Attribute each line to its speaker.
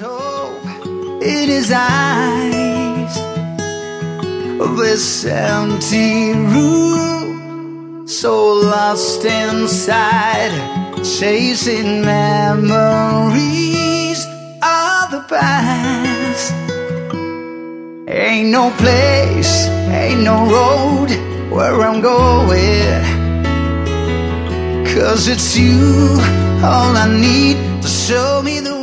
Speaker 1: hope in his eyes of this empty room, so lost inside, chasing memories of the past. Ain't no place, ain't no road where I'm going, 'cause it's you, all I need to show me the way.